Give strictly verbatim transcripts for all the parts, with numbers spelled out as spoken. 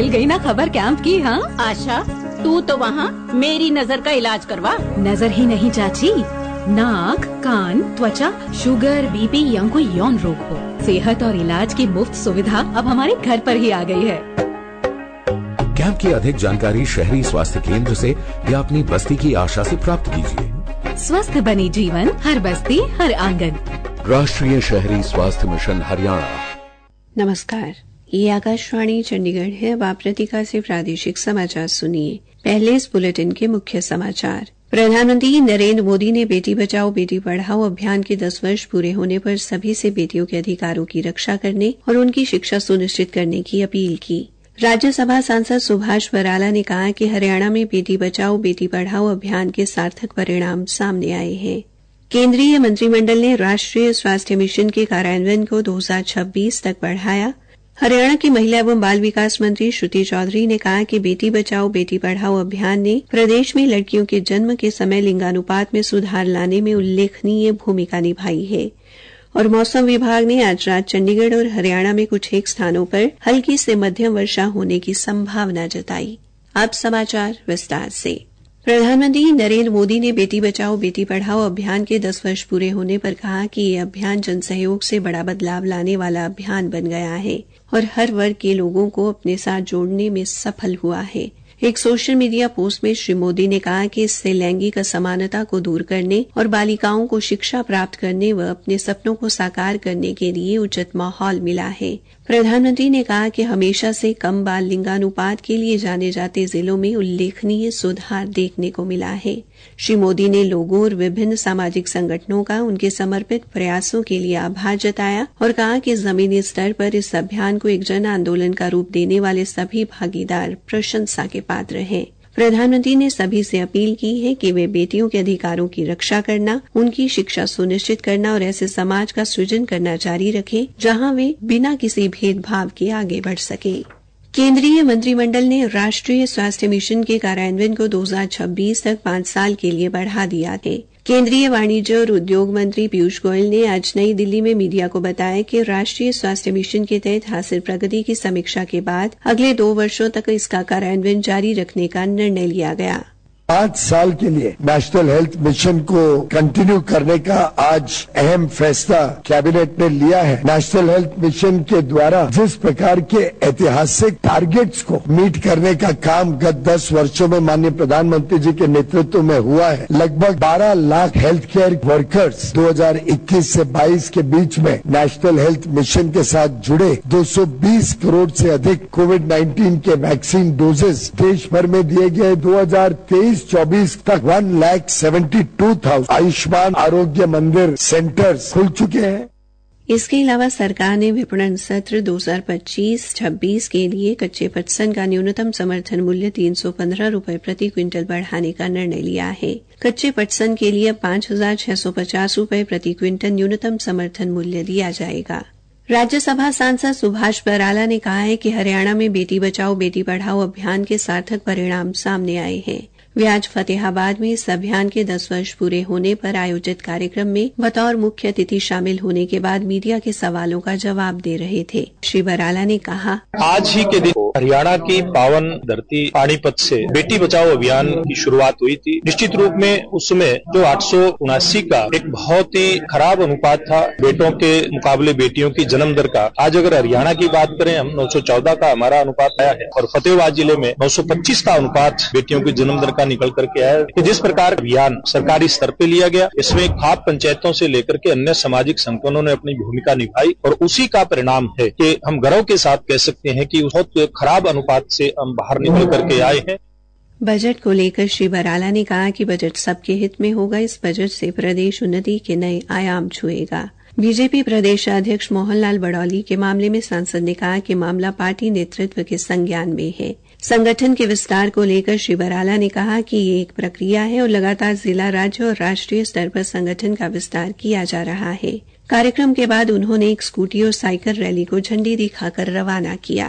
गई ना खबर कैंप की। हाँ आशा, तू तो वहाँ मेरी नजर का इलाज करवा। नजर ही नहीं चाची, नाक, कान, त्वचा, शुगर, बीपी या कोई यौन रोग हो, सेहत और इलाज की मुफ्त सुविधा अब हमारे घर पर ही आ गई है। कैंप की अधिक जानकारी शहरी स्वास्थ्य केंद्र से या अपनी बस्ती की आशा से प्राप्त कीजिए। स्वस्थ बनी जीवन, हर बस्ती हर आंगन। राष्ट्रीय शहरी स्वास्थ्य मिशन हरियाणा। नमस्कार, ये आकाशवाणी चंडीगढ़ है। अब आप प्रतिका से प्रादेशिक समाचार सुनिए। पहले इस बुलेटिन के मुख्य समाचार। प्रधानमंत्री नरेंद्र मोदी ने बेटी बचाओ बेटी पढ़ाओ अभियान के दस वर्ष पूरे होने पर सभी से बेटियों के अधिकारों की रक्षा करने और उनकी शिक्षा सुनिश्चित करने की अपील की। राज्यसभा सांसद सुभाष बराला ने कहा कि हरियाणा में बेटी बचाओ बेटी पढ़ाओ अभियान के सार्थक परिणाम सामने आए हैं। केंद्रीय मंत्रिमंडल ने राष्ट्रीय स्वास्थ्य मिशन के कार्यान्वयन को दो हज़ार छब्बीस तक बढ़ाया। हरियाणा की महिला एवं बाल विकास मंत्री श्रुति चौधरी ने कहा कि बेटी बचाओ बेटी पढ़ाओ अभियान ने प्रदेश में लड़कियों के जन्म के समय लिंगानुपात में सुधार लाने में उल्लेखनीय भूमिका निभाई है। और मौसम विभाग ने आज रात चंडीगढ़ और हरियाणा में कुछ एक स्थानों पर हल्की से मध्यम वर्षा होने की संभावना जताई। अब समाचार विस्तार से। प्रधानमंत्री नरेंद्र मोदी ने बेटी बचाओ बेटी पढ़ाओ अभियान के दस वर्ष पूरे होने पर कहा कि ये अभियान जन सहयोग से बड़ा बदलाव लाने वाला अभियान बन गया है और हर वर्ग के लोगों को अपने साथ जोड़ने में सफल हुआ है। एक सोशल मीडिया पोस्ट में श्री मोदी ने कहा कि इससे लैंगिक असमानता को दूर करने और बालिकाओं को शिक्षा प्राप्त करने व अपने सपनों को साकार करने के लिए उचित माहौल मिला है। प्रधानमंत्री ने कहा कि हमेशा से कम बाल लिंगानुपात के लिए जाने जाते जिलों में उल्लेखनीय सुधार देखने को मिला है। श्री मोदी ने लोगों और विभिन्न सामाजिक संगठनों का उनके समर्पित प्रयासों के लिए आभार जताया और कहा कि जमीनी स्तर पर इस अभियान को एक जन आंदोलन का रूप देने वाले सभी भागीदार प्रशंसा के पात्र हैं। प्रधानमंत्री ने सभी से अपील की है कि वे बेटियों के अधिकारों की रक्षा करना, उनकी शिक्षा सुनिश्चित करना और ऐसे समाज का सृजन करना जारी रखें जहां वे बिना किसी भेदभाव के आगे बढ़ सकें। केंद्रीय मंत्रिमंडल ने राष्ट्रीय स्वास्थ्य मिशन के कार्यान्वयन को दो हज़ार छब्बीस तक पांच साल के लिए बढ़ा दिया है। केंद्रीय वाणिज्य और उद्योग मंत्री पीयूष गोयल ने आज नई दिल्ली में मीडिया को बताया कि राष्ट्रीय स्वास्थ्य मिशन के तहत हासिल प्रगति की समीक्षा के बाद अगले दो वर्षों तक इसका कार्यान्वयन जारी रखने का निर्णय लिया गया। पांच साल के लिए नेशनल हेल्थ मिशन को कंटिन्यू करने का आज अहम फैसला कैबिनेट ने लिया है। नेशनल हेल्थ मिशन के द्वारा जिस प्रकार के ऐतिहासिक टारगेट्स को मीट करने का काम गत दस वर्षों में माननीय प्रधानमंत्री जी के नेतृत्व में हुआ है, लगभग बारह लाख हेल्थ केयर वर्कर्स दो हज़ार इक्कीस से बाईस के बीच में नेशनल हेल्थ मिशन के साथ जुड़े। दो सौ बीस करोड़ से अधिक कोविड नाइन्टीन के वैक्सीन डोजेस देश भर में दिए गए। दो हज़ार तेईस चौबीस तक one lakh seventy two thousand Ayushman Arogya Mandir centres खुल चुके हैं। इसके अलावा सरकार ने विपणन सत्र दो हज़ार पच्चीस छब्बीस के लिए कच्चे पटसन का न्यूनतम समर्थन मूल्य तीन सौ पंद्रह रुपए प्रति क्विंटल बढ़ाने का निर्णय लिया है। कच्चे पटसन के लिए पांच हजार छह सौ पचास रुपए प्रति क्विंटल न्यूनतम समर्थन मूल्य दिया जाएगा। राज्यसभा सांसद सुभाष बराला ने कहा है कि हरियाणा में बेटी बचाओ बेटी पढ़ाओ अभियान के सार्थक परिणाम सामने आए हैं। वे आज फतेहाबाद में इस अभियान के दस वर्ष पूरे होने पर आयोजित कार्यक्रम में बतौर मुख्य अतिथि शामिल होने के बाद मीडिया के सवालों का जवाब दे रहे थे। श्री बराला ने कहा, आज ही के दिन हरियाणा की पावन धरती पानीपत से बेटी बचाओ अभियान की शुरुआत हुई थी। निश्चित रूप में उस समय जो आठ सौ उनासी का एक बहुत ही खराब अनुपात था बेटों के मुकाबले बेटियों की जन्म दर का, आज अगर हरियाणा की बात करें हम नौ सौ चौदह का हमारा अनुपात आया है और फतेहाबाद जिले में नौ सौ पच्चीस का अनुपात बेटियों की जन्म दर का निकल करके आया है। जिस प्रकार अभियान सरकारी स्तर पे लिया गया, इसमें खाप पंचायतों से लेकर के अन्य सामाजिक संगठनों ने अपनी भूमिका निभाई और उसी का परिणाम है कि हम गर्व के साथ कह सकते हैं कि बहुत खराब अनुपात से हम बाहर निकल करके आए हैं। बजट को लेकर श्री बराला ने कहा कि बजट सबके हित में होगा। इस बजट से प्रदेश उन्नति के नए आयाम छुएगा। बीजेपी प्रदेश अध्यक्ष मोहनलाल बड़ौली के मामले में सांसद ने कहा कि मामला पार्टी नेतृत्व के संज्ञान में है। संगठन के विस्तार को लेकर श्री बराला ने कहा कि ये एक प्रक्रिया है और लगातार जिला, राज्य और राष्ट्रीय स्तर पर संगठन का विस्तार किया जा रहा है। कार्यक्रम के बाद उन्होंने एक स्कूटी और साइकिल रैली को झंडी दिखाकर रवाना किया।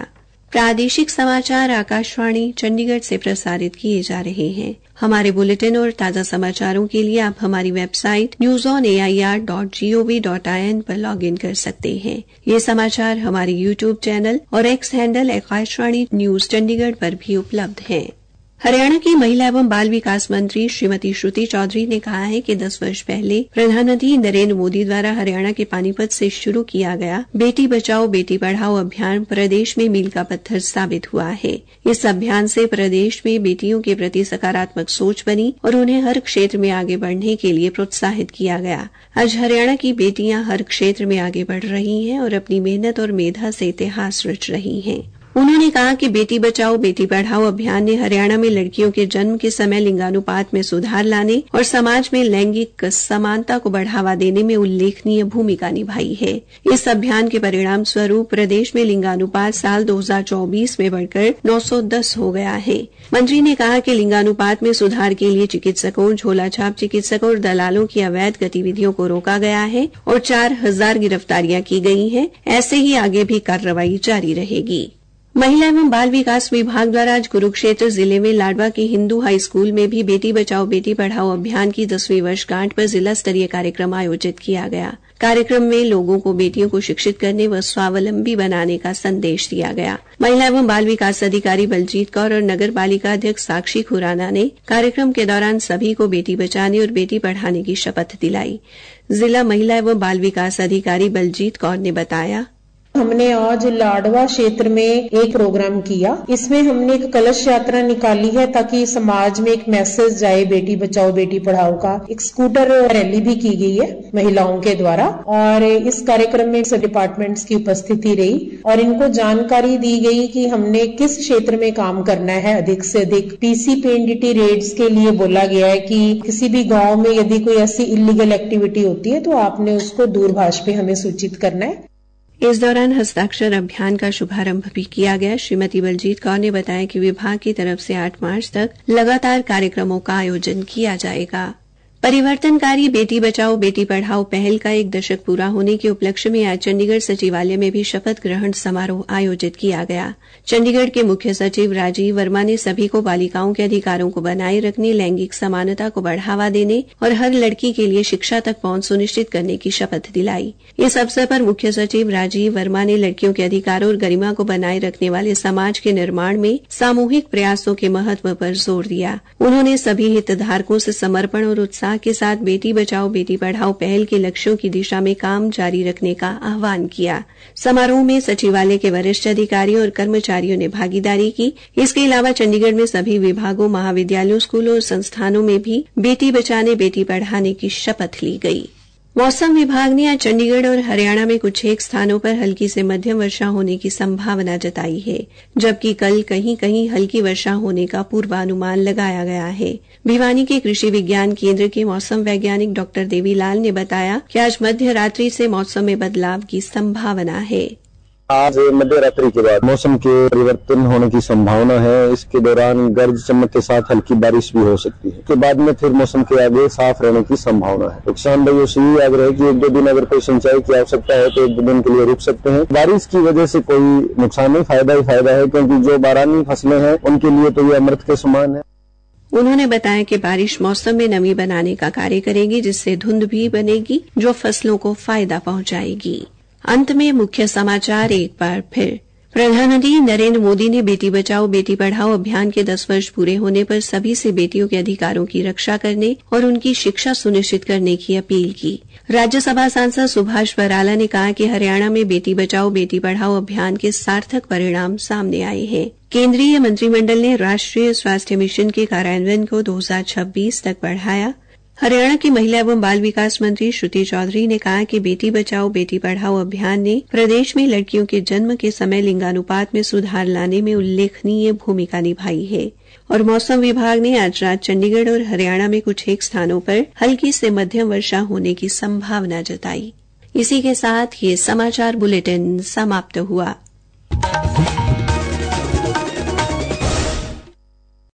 प्रादेशिक समाचार आकाशवाणी चंडीगढ़ से प्रसारित किए जा रहे हैं। हमारे बुलेटिन और ताजा समाचारों के लिए आप हमारी website news on A I R dot G O V dot I N पर लॉग इन कर सकते हैं। ये समाचार हमारे यूट्यूब चैनल और X handle Akashvani news Chandigarh पर भी उपलब्ध हैं। हरियाणा की महिला एवं बाल विकास मंत्री श्रीमती श्रुति चौधरी ने कहा है कि दस वर्ष पहले प्रधानमंत्री नरेंद्र मोदी द्वारा हरियाणा के पानीपत से शुरू किया गया बेटी बचाओ बेटी पढ़ाओ अभियान प्रदेश में मील का पत्थर साबित हुआ है। इस अभियान से प्रदेश में बेटियों के प्रति सकारात्मक सोच बनी और उन्हें हर क्षेत्र में आगे बढ़ने के लिए प्रोत्साहित किया गया। आज हरियाणा की बेटियां हर क्षेत्र में आगे बढ़ रही हैं और अपनी मेहनत और मेधा से इतिहास रच रही हैं। उन्होंने कहा कि बेटी बचाओ बेटी पढ़ाओ अभियान ने हरियाणा में लड़कियों के जन्म के समय लिंगानुपात में सुधार लाने और समाज में लैंगिक समानता को बढ़ावा देने में उल्लेखनीय भूमिका निभाई है। इस अभियान के परिणाम स्वरूप प्रदेश में लिंगानुपात साल दो हज़ार चौबीस में बढ़कर नौ सौ दस हो गया है। मंत्री ने कहा कि लिंगानुपात में सुधार के लिए चिकित्सकों, झोलाछाप चिकित्सकों और दलालों की अवैध गतिविधियों को रोका गया है और चार हजार गिरफ्तारियां की गई हैं। ऐसे ही आगे भी कार्रवाई जारी रहेगी। महिला एवं बाल विकास विभाग द्वारा आज कुरुक्षेत्र जिले में लाडवा के हिंदू हाई स्कूल में भी बेटी बचाओ बेटी पढ़ाओ अभियान की दसवीं वर्षगांठ पर जिला स्तरीय कार्यक्रम आयोजित किया गया। कार्यक्रम में लोगों को बेटियों को शिक्षित करने व स्वावलंबी बनाने का संदेश दिया गया। महिला एवं बाल विकास अधिकारी बलजीत कौर और नगर पालिका अध्यक्ष साक्षी खुराना ने कार्यक्रम के दौरान सभी को बेटी बचाने और बेटी पढ़ाने की शपथ दिलाई। जिला महिला एवं बाल विकास अधिकारी बलजीत कौर ने बताया, हमने आज लाडवा क्षेत्र में एक प्रोग्राम किया। इसमें हमने एक कलश यात्रा निकाली है ताकि समाज में एक मैसेज जाए बेटी बचाओ बेटी पढ़ाओ का। एक स्कूटर रैली भी की गई है महिलाओं के द्वारा और इस कार्यक्रम में सब डिपार्टमेंट्स की उपस्थिति रही और इनको जानकारी दी गई कि हमने किस क्षेत्र में काम करना है अधिक से अधिक। पीसी पीएनडीटी रेड्स के लिए बोला गया है कि किसी भी गांव में यदि कोई ऐसी इलीगल एक्टिविटी होती है तो आपने उसको दूरभाष पे हमें सूचित करना है। इस दौरान हस्ताक्षर अभियान का शुभारंभ भी किया गया। श्रीमती बलजीत कौर ने बताया कि विभाग की तरफ से आठ मार्च तक लगातार कार्यक्रमों का आयोजन किया जाएगा। परिवर्तनकारी बेटी बचाओ बेटी पढ़ाओ पहल का एक दशक पूरा होने के उपलक्ष्य में आज चंडीगढ़ सचिवालय में भी शपथ ग्रहण समारोह आयोजित किया गया। चंडीगढ़ के मुख्य सचिव राजीव वर्मा ने सभी को बालिकाओं के अधिकारों को बनाए रखने, लैंगिक समानता को बढ़ावा देने और हर लड़की के लिए शिक्षा तक पहुंच सुनिश्चित करने की शपथ दिलाई। इस अवसर पर मुख्य सचिव राजीव वर्मा ने लड़कियों के अधिकारों और गरिमा को बनाए रखने वाले समाज के निर्माण में सामूहिक प्रयासों के महत्व पर जोर दिया। उन्होंने सभी हितधारकों से समर्पण और उत्साह के साथ बेटी बचाओ बेटी पढ़ाओ पहल के लक्ष्यों की दिशा में काम जारी रखने का आह्वान किया। समारोह में सचिवालय के वरिष्ठ अधिकारियों और कर्मचारियों ने भागीदारी की। इसके अलावा चंडीगढ़ में सभी विभागों, महाविद्यालयों, स्कूलों और संस्थानों में भी बेटी बचाने बेटी पढ़ाने की शपथ ली गई। मौसम विभाग ने आज चंडीगढ़ और हरियाणा में कुछ एक स्थानों पर हल्की से मध्यम वर्षा होने की संभावना जताई है, जबकि कल कहीं कहीं हल्की वर्षा होने का पूर्वानुमान लगाया गया है। भिवानी के कृषि विज्ञान केंद्र के मौसम वैज्ञानिक डॉक्टर देवीलाल ने बताया कि आज मध्य रात्रि से मौसम में बदलाव की संभावना है। आज मध्य रात्रि के बाद मौसम के परिवर्तन होने की संभावना है। इसके दौरान गरज चमक के साथ हल्की बारिश भी हो सकती है। उसके बाद में फिर मौसम के आगे साफ रहने की संभावना है। तो किसान भाइयों से यही आग्रह है कि एक दो दिन अगर कोई सिंचाई की आवश्यकता है तो एक दो दिन के लिए रुक सकते हैं। बारिश की वजह से कोई नुकसान नहीं, फायदा ही फायदा है, क्योंकि जो बारानी फसलें हैं उनके लिए तो ये अमृत के समान है। उन्होंने बताया कि बारिश मौसम में नमी बनाने का कार्य करेगी, जिससे धुंध भी बनेगी जो फसलों को फायदा पहुंचाएगी। अंत में मुख्य समाचार एक बार फिर। प्रधानमंत्री नरेंद्र मोदी ने बेटी बचाओ बेटी पढ़ाओ अभियान के दस वर्ष पूरे होने पर सभी से बेटियों के अधिकारों की रक्षा करने और उनकी शिक्षा सुनिश्चित करने की अपील की। राज्यसभा सांसद सुभाष बराला ने कहा कि हरियाणा में बेटी बचाओ बेटी पढ़ाओ अभियान के सार्थक परिणाम सामने आए हैं। केंद्रीय मंत्रिमंडल ने राष्ट्रीय स्वास्थ्य मिशन के कार्यान्वयन को दो हज़ार छब्बीस तक बढ़ाया। हरियाणा की महिला एवं बाल विकास मंत्री श्रुति चौधरी ने कहा कि बेटी बचाओ बेटी पढ़ाओ अभियान ने प्रदेश में लड़कियों के जन्म के समय लिंगानुपात में सुधार लाने में उल्लेखनीय भूमिका निभाई है। और मौसम विभाग ने आज रात चंडीगढ़ और हरियाणा में कुछ एक स्थानों पर हल्की से मध्यम वर्षा होने की संभावना जताई। इसी के साथ ये समाचार बुलेटिन समाप्त हुआ।